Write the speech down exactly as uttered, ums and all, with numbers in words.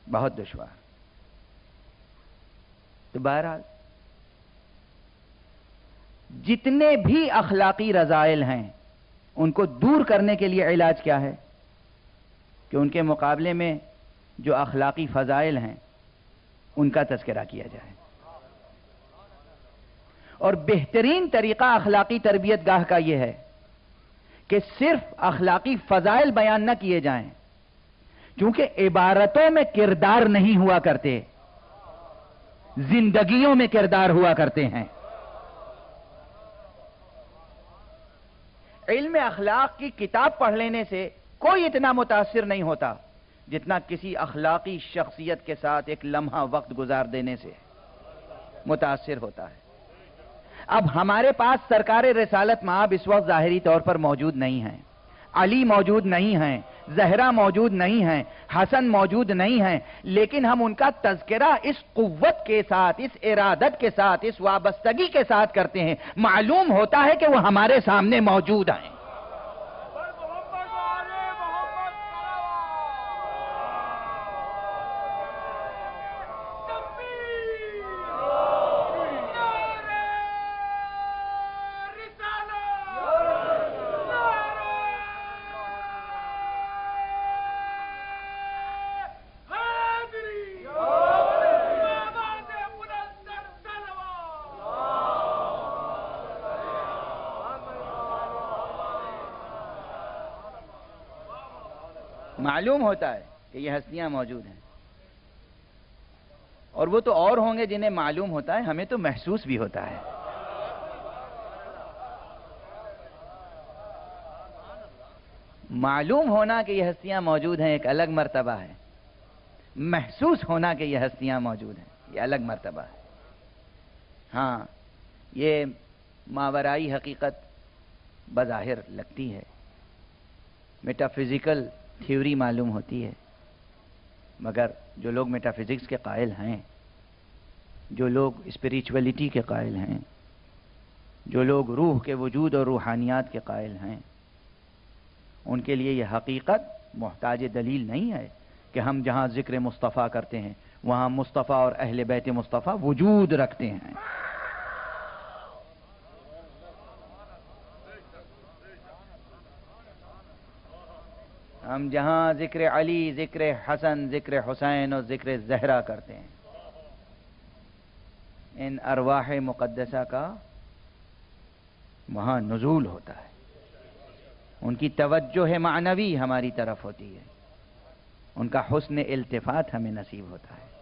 بہت دشوار. تو بہرحال جتنے بھی اخلاقی رذائل ہیں ان کو دور کرنے کے لیے علاج کیا ہے کہ ان کے مقابلے میں جو اخلاقی فضائل ہیں ان کا تذکرہ کیا جائے. اور بہترین طریقہ اخلاقی تربیت گاہ کا یہ ہے کہ صرف اخلاقی فضائل بیان نہ کیے جائیں، کیونکہ عبارتوں میں کردار نہیں ہوا کرتے، زندگیوں میں کردار ہوا کرتے ہیں. علم اخلاق کی کتاب پڑھ لینے سے کوئی اتنا متاثر نہیں ہوتا جتنا کسی اخلاقی شخصیت کے ساتھ ایک لمحہ وقت گزار دینے سے متاثر ہوتا ہے. اب ہمارے پاس سرکار رسالت مآب اس وقت ظاہری طور پر موجود نہیں ہیں، علی موجود نہیں ہیں، زہرا موجود نہیں ہیں، حسن موجود نہیں ہیں، لیکن ہم ان کا تذکرہ اس قوت کے ساتھ، اس ارادت کے ساتھ، اس وابستگی کے ساتھ کرتے ہیں. معلوم ہوتا ہے کہ وہ ہمارے سامنے موجود ہیں. معلوم ہوتا ہے کہ یہ ہستیاں موجود ہیں، اور وہ تو اور ہوں گے جنہیں معلوم ہوتا ہے، ہمیں تو محسوس بھی ہوتا ہے. معلوم ہونا کہ یہ ہستیاں موجود ہیں ایک الگ مرتبہ ہے، محسوس ہونا کہ یہ ہستیاں موجود ہیں یہ الگ مرتبہ ہے. ہاں، یہ ماورائی حقیقت بظاہر لگتی ہے، میٹا فزیکل تھیوری معلوم ہوتی ہے، مگر جو لوگ میٹا فزکس کے قائل ہیں، جو لوگ اسپریچولیٹی کے قائل ہیں، جو لوگ روح کے وجود اور روحانیات کے قائل ہیں، ان کے لیے یہ حقیقت محتاج دلیل نہیں ہے کہ ہم جہاں ذکر مصطفیٰ کرتے ہیں وہاں مصطفیٰ اور اہل بیت مصطفیٰ وجود رکھتے ہیں. ہم جہاں ذکر علی، ذکر حسن، ذکر حسین اور ذکر زہرا کرتے ہیں، ان ارواح مقدسہ کا وہاں نزول ہوتا ہے، ان کی توجہ معنوی ہماری طرف ہوتی ہے، ان کا حسن التفات ہمیں نصیب ہوتا ہے.